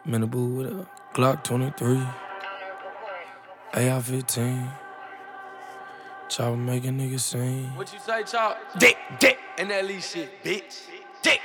I'm in the booth with a Glock 23, AR-15. Chopper making niggas sing. What you say, Chop? Dick, And that lead shit, bitch. dick.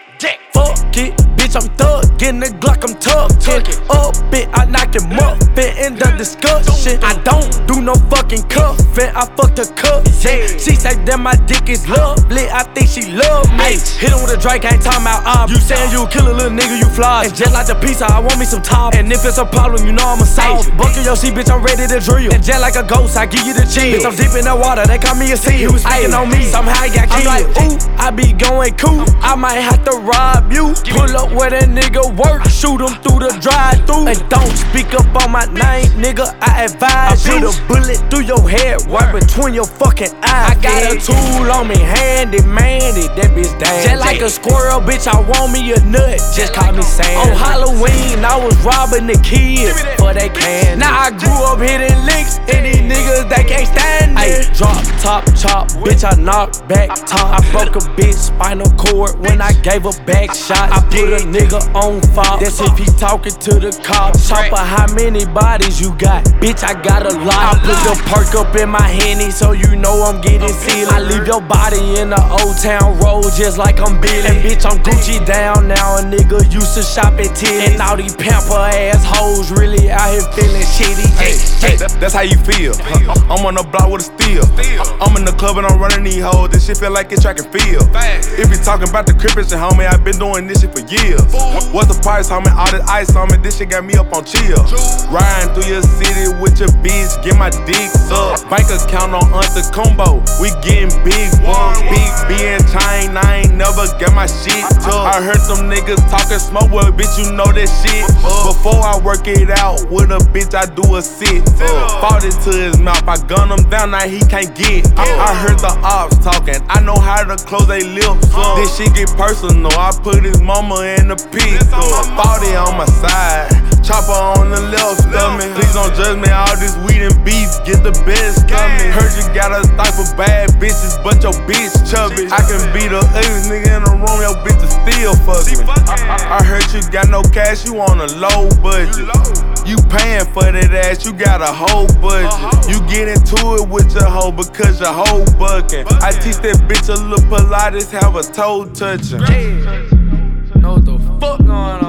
Fuck it, bitch, I'm thug. Getting the Glock, I'm tugged. Up, bitch, I knock him up. Fit in the discussion. I don't do no fucking cuffin'. I fucked her cousin. She say that my dick is lovely. I think she love me. Hit him with a Drake, ain't talking about You saying you kill a little nigga, you fly. And just like the pizza, I want me some top. And if it's a problem, you know I'ma solve. Bucket your seat, bitch, I'm ready to drill. And just like a ghost, I give you the chill. Bitch, I'm deep in the water, they call me a seal. He was speaking on me, somehow I got killed. I'm like, ooh, I be going cool. I might have to rob you. Pull up where that nigga work, shoot him through the drive-thru. And don't speak up on my name, nigga, I advise you. I put a bullet through your head, right between your fucking eyes. I got a tool on me, handy, mandy, that bitch damn. Just like a squirrel, bitch, I want me a nut, just call me Sam. On Halloween, I was robbing the kids for they can. Now I grew up hitting licks, and these niggas, they can't stand it. Drop, top, chop, bitch, I knocked back top. I broke a bitch spinal cord when I gave a back shot. I put a nigga on fire, that's if he talking to the cops. Chopper, how many bodies you got? Bitch, I got a lot. I put the perk up in my Henny, so you know I'm getting sealed. I leave your body in the Old Town Road just like I'm Billy. And bitch, I'm Gucci down now. A nigga used to shop at Tilly's. And all these pamper ass hoes really out here feeling shitty. That's how you feel. I'm on the block with a steel. I'm in the club and I'm running these hoes. This shit feel like it's track and field. If you talking about the crippin' shit, homie, I been doing this shit for years. What's the price, homie? All this ice on me, this shit got me up on chill. Riding through your city with your bitch, get my dick up. Bank account on Combo, we getting big bucks. Big B and chain, I ain't never got my shit tough. I heard them niggas talking smoke, well, bitch, you know that shit. Before I work it out with a bitch, I do a sit. Fought it to his mouth, I gun him down, now he can't get. I heard the ops talking, I know how to close they lips up. This shit get personal, I put his mama in the pit. Fought it on my side, chopper on the left stomach. Please don't judge me, all this weed and beef, get the best coming. Heard you got a type of bad bitches, but your bitch chubby. I can be the ugliest nigga in the room, your bitch is still fucking. I heard you got no cash, you on a low budget. You paying for that ass, you got a whole budget. You get into it with your hoe because your hoe bucking. I teach that bitch a little Pilates, have a toe touching. Know what the fuck going on?